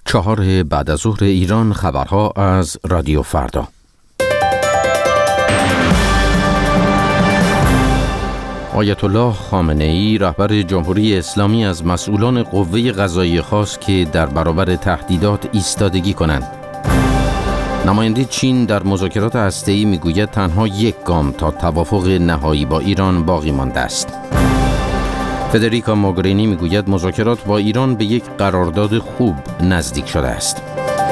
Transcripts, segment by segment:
4 بعد از ظهر ایران. خبرها از رادیو فردا. آیت الله خامنه ای رهبر جمهوری اسلامی از مسئولان قوه قضاییه خواست که در برابر تهدیدات ایستادگی کنند. نماینده چین در مذاکرات هسته‌ای میگوید تنها یک گام تا توافق نهایی با ایران باقی مانده است. فدریکا موگرینی میگوید مذاکرات با ایران به یک قرارداد خوب نزدیک شده است.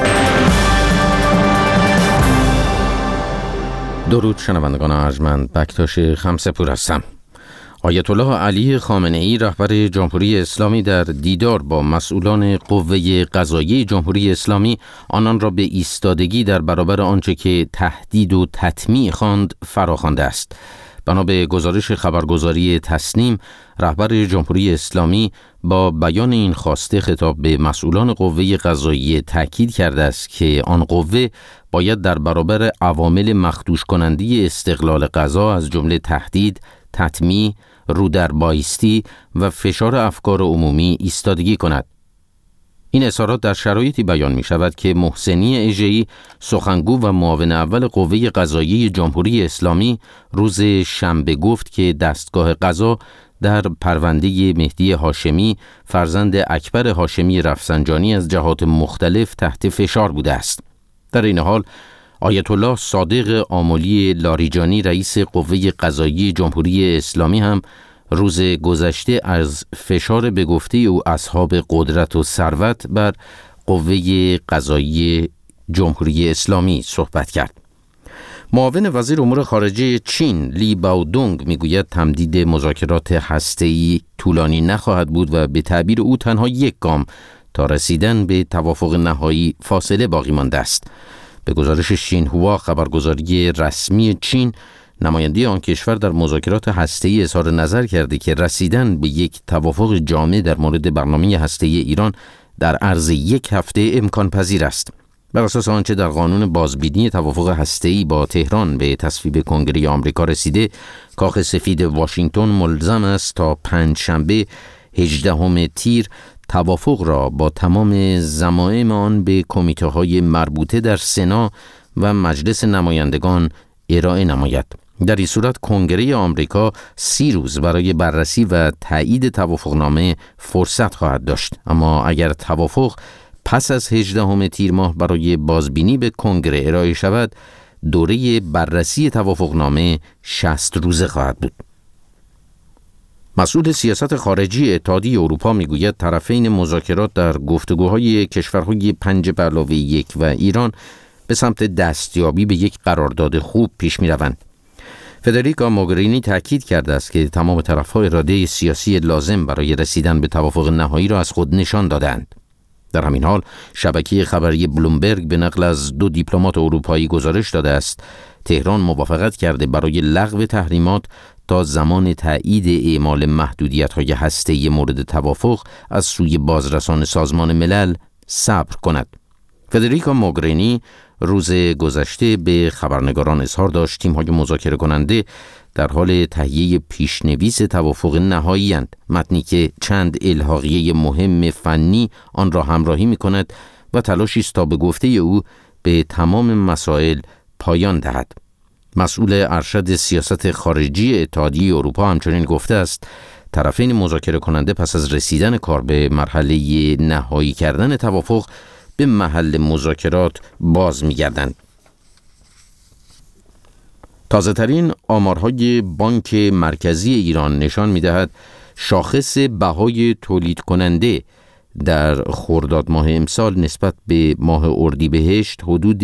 درود شنوندگان ارجمند، بکتاش خمسه‌پور هستم. آیت الله علی خامنه ای رهبر جمهوری اسلامی در دیدار با مسئولان قوه قضاییه جمهوری اسلامی آنان را به ایستادگی در برابر آنچه که تهدید و تطمیع خواند فراخوانده است. بنا به گزارش خبرگزاری تسنیم، رهبر جمهوری اسلامی با بیان این خواسته خطاب به مسئولان قوه قضاییه تاکید کرده است که آن قوه باید در برابر عوامل مخدوش کننده استقلال قضا از جمله تهدید، تطمیع، رودربایستی و فشار افکار عمومی ایستادگی کند. این اظهارات در شرایطی بیان می شود که محسنی اژه‌ای، سخنگو و معاون اول قوه قضاییه جمهوری اسلامی، روز شنبه گفت که دستگاه قضا در پرونده مهدی هاشمی فرزند اکبر هاشمی رفسنجانی از جهات مختلف تحت فشار بوده است. در این حال آیت الله صادق آملی لاریجانی رئیس قوه قضاییه جمهوری اسلامی هم روز گذشته از فشار به گفته او اصحاب قدرت و ثروت بر قوه قضاییه جمهوری اسلامی صحبت کرد. معاون وزیر امور خارجه چین لی باودونگ میگوید تمدید مذاکرات هسته‌ای طولانی نخواهد بود و به تعبیر او تنها یک گام تا رسیدن به توافق نهایی فاصله باقی مانده است. به گزارش شینهوا، خبرگزاری رسمی چین، نماینده آن کشور در مذاکرات هسته‌ای اظهار نظر کرده که رسیدن به یک توافق جامع در مورد برنامه هسته‌ای ایران در عرض یک هفته امکان پذیر است. بر اساس آنچه در قانون بازبینی توافق هسته‌ای با تهران به تصویب کنگره آمریکا رسیده، کاخ سفید واشنگتن ملزم است تا پنجشنبه 18 تیر توافق را با تمام ضمایم آن به کمیته‌های مربوطه در سنا و مجلس نمایندگان ارائه نماید. در این صورت کنگره آمریکا 30 روز برای بررسی و تایید توافقنامه فرصت خواهد داشت، اما اگر توافق پس از 18 تیر ماه برای بازبینی به کنگره ارائه شود، دوره بررسی توافقنامه 60 روزه خواهد بود. مسئول سیاست خارجی اتحادیه اروپا میگوید طرفین مذاکرات در گفتگوهای کشورهای 5+1 و ایران به سمت دستیابی به یک قرارداد خوب پیش می‌روند. فدریکا موگرینی تاکید کرده است که تمام طرف‌ها اراده سیاسی لازم برای رسیدن به توافق نهایی را از خود نشان دادند. در همین حال شبکه خبری بلومبرگ به نقل از 2 دیپلمات اروپایی گزارش داده است تهران موافقت کرده برای لغو تحریمات تا زمان تایید اعمال محدودیت‌های هسته‌ای مورد توافق از سوی بازرسان سازمان ملل صبر کند. فدریکا موگرینی روز گذشته به خبرنگاران اظهار داشت تیم‌های مذاکره کننده در حال تهیه پیشنویس توافق نهایی اند، متنی که چند الحاقیه مهم فنی آن را همراهی می‌کند و تلاشی است تا به گفته او به تمام مسائل پایان دهد. مسئول ارشد سیاست خارجی اتحادیه اروپا همچنین گفته است طرفین مذاکره کننده پس از رسیدن کار به مرحله نهایی کردن توافق به محل مذاکرات باز می‌گردند. تازه‌ترین آمارهای بانک مرکزی ایران نشان می‌دهد شاخص بهای تولید کننده در خرداد ماه امسال نسبت به ماه اردیبهشت حدود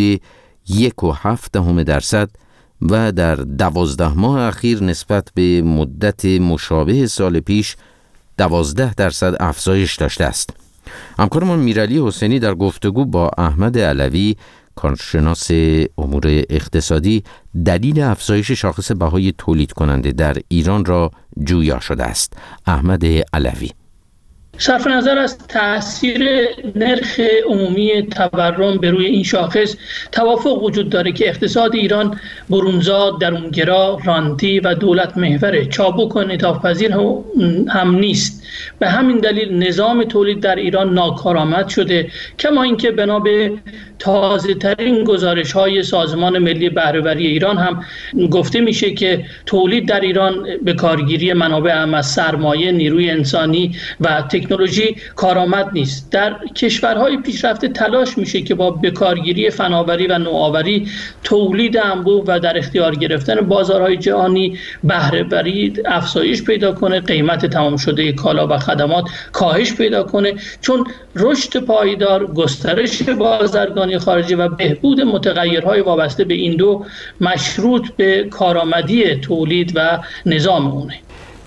1.7% و در 12 ماه اخیر نسبت به مدت مشابه سال پیش 12% افزایش داشته است. همکارمان میرعلی حسینی در گفتگو با احمد علوی، کارشناس امور اقتصادی، دلیل افزایش شاخص بهای تولید کننده در ایران را جویا شده است. احمد علوی: صرف نظر از تأثیر نرخ عمومی تورم بر روی این شاخص، توافق وجود داره که اقتصاد ایران برونزا، درونگرا، رانتی و دولت محوره، چابک و انعطاف‌پذیر هم نیست. به همین دلیل نظام تولید در ایران ناکارآمد شده، کما اینکه بنا به تازه ترین گزارش های سازمان ملی بهره‌وری ایران هم گفته میشه که تولید در ایران به کارگیری منابع هم از سرمایه، نیروی انسانی و تکنولوژی کارآمد نیست. در کشورهای پیشرفته تلاش میشه که با بکارگیری فناوری و نوآوری، تولید انبوه و در اختیار گرفتن بازارهای جهانی بهره‌وری افزایش پیدا کنه، قیمت تمام شده کالا و خدمات کاهش پیدا کنه، چون رشد پایدار، گسترش بازرگانی خارجی و بهبود متغیرهای وابسته به این دو مشروط به کارآمدی تولید و نظام اونه.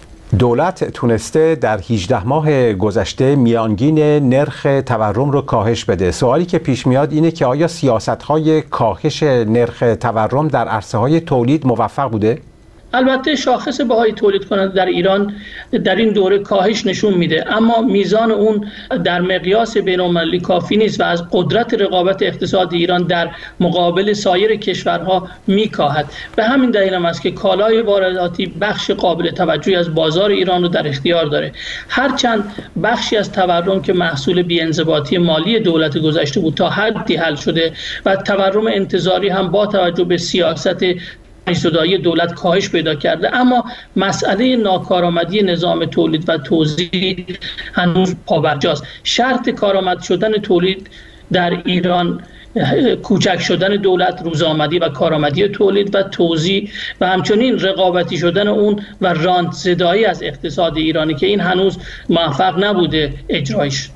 دولت تونسته در 18 ماه گذشته میانگین نرخ تورم رو کاهش بده. سوالی که پیش میاد اینه که آیا سیاست‌های کاهش نرخ تورم در عرصه‌های تولید موفق بوده؟ البته شاخص بهای تولید کننده در ایران در این دوره کاهش نشون میده، اما میزان اون در مقیاس بین‌المللی کافی نیست و از قدرت رقابت اقتصاد ایران در مقابل سایر کشورها میکاهد. به همین دلیل هم است که کالای وارداتی بخش قابل توجهی از بازار ایران رو در اختیار داره. هرچند بخشی از تورم که محصول بی‌انضباطی مالی دولت گذشته بود تا حدی حل شده و تورم انتظاری هم با توجه به سیاست زدایی دولت کاهش پیدا کرده، اما مسئله ناکارآمدی نظام تولید و توزیع هنوز پابرجاست. شرط کارآمد شدن تولید در ایران کوچک شدن دولت، روزآمدی و کارآمدی تولید و توزیع و همچنین رقابتی شدن اون و رانت زدایی از اقتصاد ایرانی که این هنوز موفق نبوده اجرایش.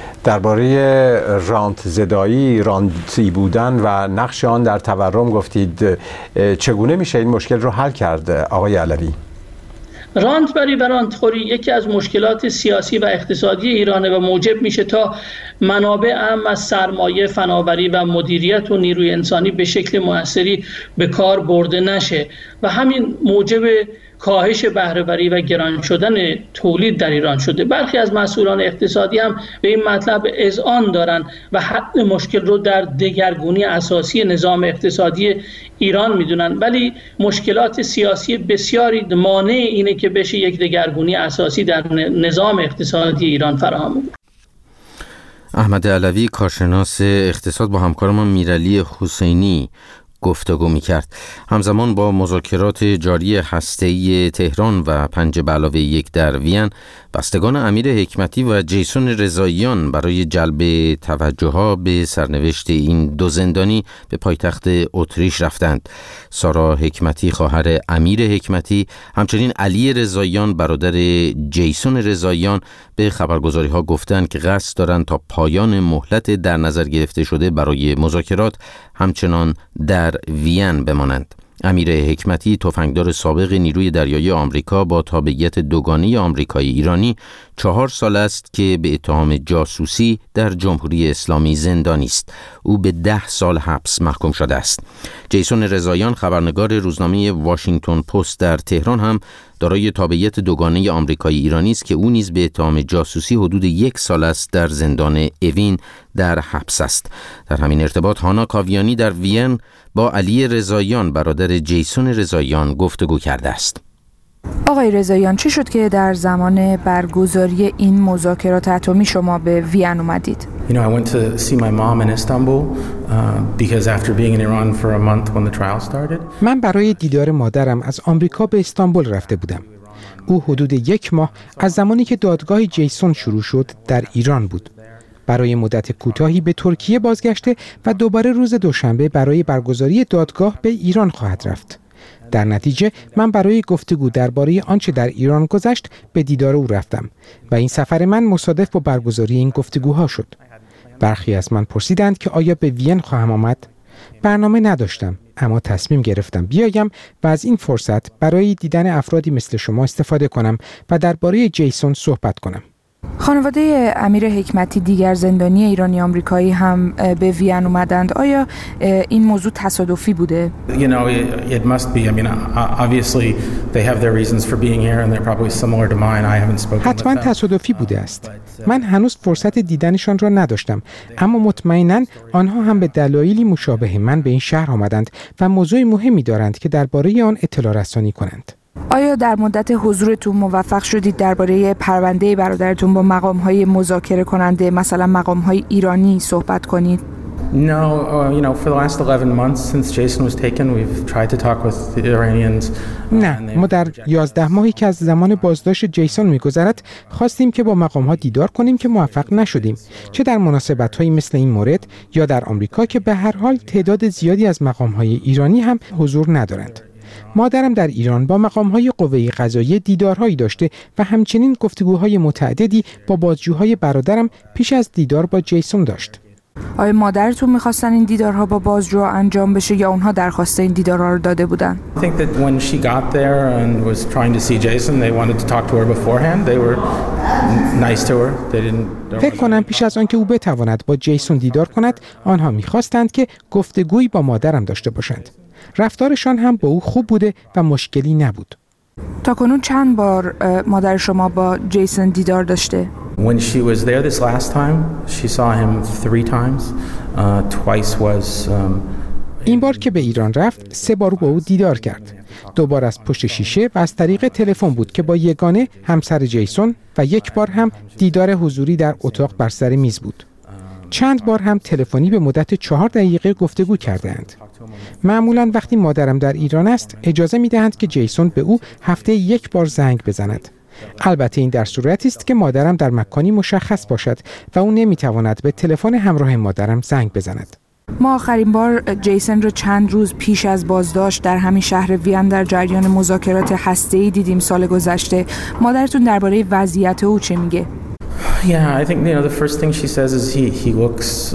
درباره رانت زدایی، رانتی بودن و نقش آن در تورم گفتید. چگونه میشه این مشکل رو حل کرد آقای علوی؟ رانتبری و رانتخوری یکی از مشکلات سیاسی و اقتصادی ایرانه و موجب میشه تا منابع اهم از سرمایه، فناوری و مدیریت و نیروی انسانی به شکل موثری به کار برده نشه و همین موجب کاهش بهره‌وری و گران شدن تولید در ایران شده. برخی از مسئولان اقتصادی هم به این مطلب اذعان دارند و حل مشکل رو در دگرگونی اساسی نظام اقتصادی ایران میدونن، ولی مشکلات سیاسی بسیاری مانع اینه که بشه یک دگرگونی اساسی در نظام اقتصادی ایران فراهم بود. احمد علوی، کارشناس اقتصاد، با همکارمان میرعلی حسینی گفتگو می‌کرد. همزمان با مذاکرات جاری هسته‌ای تهران و 5+1 در وین، بستگان امیر حکمتی و جیسون رضاییان برای جلب توجه‌ها به سرنوشت این دو زندانی به پایتخت اتریش رفتند. سارا حکمتی خواهر امیر حکمتی، همچنین علی رضاییان برادر جیسون رضاییان به خبرگزاری‌ها گفتند که قصد دارند تا پایان مهلت در نظر گرفته شده برای مذاکرات همچنان در وین بمانند. امیر حکمتی، تفنگدار سابق نیروی دریایی آمریکا با تابعیت دوگانه آمریکایی ایرانی، 4 سال است که به اتهام جاسوسی در جمهوری اسلامی زندانی است. او به 10 سال حبس محکوم شده است. جیسون رضاییان، خبرنگار روزنامه واشنگتن پست در تهران، هم دارای تابعیت دوگانه آمریکایی ایرانی است که او نیز به اتهام جاسوسی حدود 1 سال است در زندان اوین در حبس است. در همین ارتباط هانا کاویانی در وین با علی رضاییان برادر جیسون رضاییان گفتگو کرده است. آقای رضاییان، چی شد که در زمان برگزاری این مذاکرات اتمی شما به وین اومدید؟ I went to see my mom in Istanbul because after being in Iran for a month when the trial started. من برای دیدار مادرم از آمریکا به استانبول رفته بودم. او حدود 1 ماه از زمانی که دادگاه جیسون شروع شد در ایران بود. برای مدت کوتاهی به ترکیه بازگشته و دوباره روز دوشنبه برای برگزاری دادگاه به ایران خواهد رفت. در نتیجه من برای گفتگو درباره آنچه در ایران گذشت به دیدار او رفتم و این سفر من مصادف با برگزاری این گفتگوها شد. برخی از من پرسیدند که آیا به وین خواهم آمد؟ برنامه نداشتم، اما تصمیم گرفتم بیایم و از این فرصت برای دیدن افرادی مثل شما استفاده کنم و درباره جیسون صحبت کنم. خانواده امیر حکمتی دیگر زندانی ایرانی آمریکایی هم به وین اومدند. آیا این موضوع تصادفی بوده؟ You know, it must be. I mean, obviously they have their reasons for being here and they're probably similar to mine. I haven't spoken with them. حتما تصادفی بوده است. من هنوز فرصت دیدنشان را نداشتم، اما مطمئناً آنها هم به دلایلی مشابه من به این شهر آمدند و موضوع مهمی دارند که درباره آن اطلاع رسانی کنند. آیا در مدت حضورتون موفق شدید درباره پرونده برادرتون با مقام‌های مذاکره کننده، مثلا مقام‌های ایرانی صحبت کنید؟ No, you know, for the last 11 months since Jason was taken, we've tried to talk with the Iranians. نه، ما در 11 ماهی که از زمان بازداشت جیسون می‌گذرد خواستیم که با مقام‌ها دیدار کنیم که موفق نشدیم، چه در مناسبت‌هایی مثل این مورد یا در آمریکا که به هر حال تعداد زیادی از مقام‌های ایرانی هم حضور ندارند. مادرم در ایران با مقام‌های قوه قضاییه دیدارهایی داشته و همچنین گفتگوهای متعددی با بازجوهای برادرم پیش از دیدار با جیسون داشت. آیا مادرتون می‌خواستن این دیدارها با بازجوها انجام بشه یا اونها درخواست این دیدارها رو داده بودن؟ I think that when she got there and was trying to see Jason, they wanted to talk to her beforehand. They were nice to her. They didn't. فکر کنم پیش از آنکه او بتواند با جیسون دیدار کند، آنها می‌خواستند که گفتگویی با مادرم داشته باشند. رفتارشان هم با او خوب بوده و مشکلی نبود. تاکنون چند بار مادر شما با جیسون دیدار داشته؟ When she was there this last time, she saw him 3 times. Twice was این بار که به ایران رفت 3 بار با او دیدار کرد. 2 بار از پشت شیشه و از طریق تلفن بود که با یگانه همسر جیسون و 1 بار هم دیدار حضوری در اتاق بر سر میز بود. چند بار هم تلفنی به مدت 4 دقیقه گفتگو کردند. معمولاً وقتی مادرم در ایران است اجازه می‌دهند که جیسون به او هفته 1 بار زنگ بزند. البته این در صورتی است که مادرم در مکانی مشخص باشد و او نمی‌تواند به تلفن همراه مادرم زنگ بزند. ما آخرین بار جیسون رو چند روز پیش از بازداشت در همین شهر وین در جریان مذاکرات هسته‌ای دیدیم سال گذشته. مادرتون درباره وضعیت او چه میگه؟ Yeah, I think the first thing she says is he looks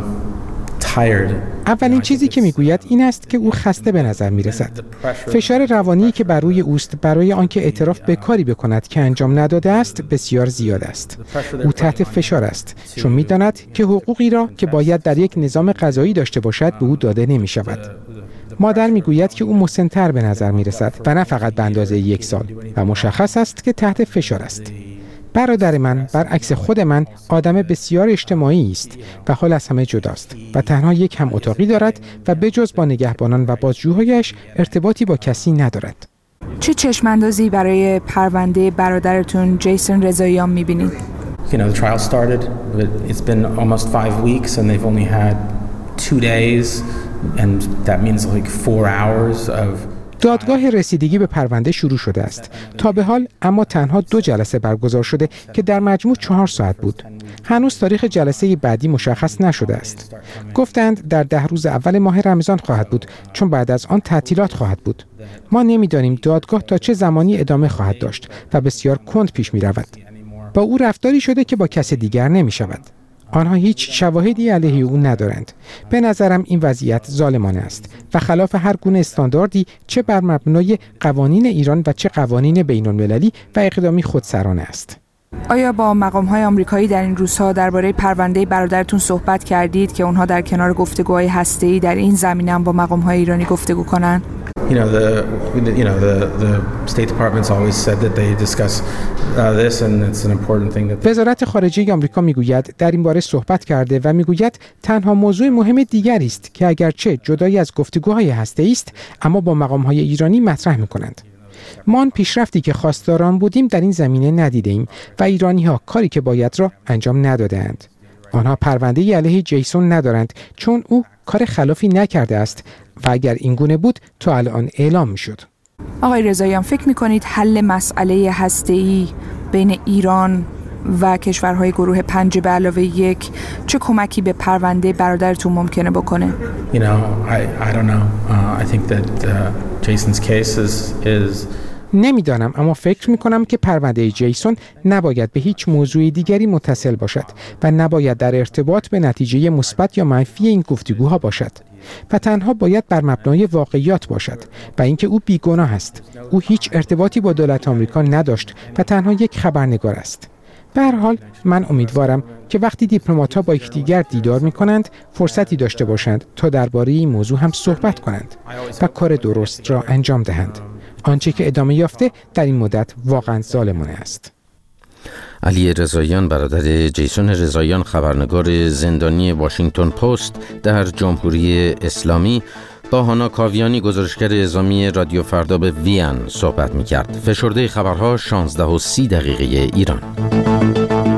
tired. اولین چیزی که میگوید این است که او خسته به نظر میرسد. فشار روانی که بر روی اوست برای آنکه اعتراف به کاری بکند که انجام نداده است بسیار زیاد است. او تحت فشار است چون میداند که حقوقی را که باید در یک نظام قضایی داشته باشد به او داده نمی شود. مادر میگوید که او مسن‌تر به نظر میرسد و نه فقط به اندازه 1 سال و مشخص است که تحت فشار است. برادر من برعکس خود من آدم بسیار اجتماعی است و حال از همه جداست و تنها یک هم اتاقی دارد و بجز با نگهبانان و بازجوهایش ارتباطی با کسی ندارد. چه چشماندازی برای پرونده برادرتون جیسون رضاییان می‌بینید؟ You know, the trial started, but it's been almost 5 weeks and they've only had 2 days and that means like 4 hours of دادگاه رسیدگی به پرونده شروع شده است. تا به حال اما تنها 2 جلسه برگزار شده که در مجموع 4 ساعت بود. هنوز تاریخ جلسه بعدی مشخص نشده است. گفتند در 10 روز اول ماه رمضان خواهد بود چون بعد از آن تعطیلات خواهد بود. ما نمی‌دانیم دادگاه تا چه زمانی ادامه خواهد داشت و بسیار کند پیش می‌رود. با او رفتاری شده که با کس دیگر نمی‌شود. آنها هیچ شواهدی علیه او ندارند. به نظرم این وضعیت ظالمانه است و خلاف هر گونه استانداردی چه بر مبنای قوانین ایران و چه قوانین بین‌المللی و اقدامی خودسرانه است. آیا با مقام‌های آمریکایی در این روزها درباره پرونده برادرتون صحبت کردید که اونها در کنار گفتگوهای هسته‌ای در این زمینه هم با مقام‌های ایرانی گفتگو کنند؟ The State Department's always said that they discuss this and it's an important thing that وزارت خارجه آمریکا میگوید در این باره صحبت کرده و میگوید تنها موضوع مهم دیگری است که اگرچه جدای از گفتگوهای هسته‌ای است اما با مقام‌های ایرانی مطرح می‌کنند. ما آن پیشرفتی که خواستاران بودیم در این زمینه ندیدیم و ایرانی‌ها کاری که باید را انجام ندادند. آنها پرونده‌ای علیه جیسون ندارند چون او کار خلافی نکرده است و اگر این گونه بود تا الان اعلام می‌شد. آقای رضاییان فکر می‌کنید حل مسئله هسته‌ای بین ایران و کشورهای گروه 5+1 چه کمکی به پرونده برادرتون ممکنه بکنه؟ I don't know. I think that Jason's case is نمیدانم اما فکر میکنم که پرونده جیسون نباید به هیچ موضوع دیگری متصل باشد و نباید در ارتباط به نتیجه مثبت یا منفی این گفتگوها باشد و تنها باید بر مبنای واقعیات باشد و اینکه او بیگناه است. او هیچ ارتباطی با دولت آمریکا نداشت و تنها یک خبرنگار است. به هر حال من امیدوارم که وقتی دیپلمات‌ها با یکدیگر دیدار می‌کنند فرصتی داشته باشند تا درباره این موضوع هم صحبت کنند و کار درست را انجام دهند. آنچه که ادامه یافته در این مدت واقعا ظالمانه است. علی رضاییان برادر جیسون رضاییان خبرنگار زندانی واشنگتن پست در جمهوری اسلامی با هانا کاویانی گزارشگر اعزامی رادیو فردا به وین صحبت می‌کرد. فشرده خبرها 16:30 ایران.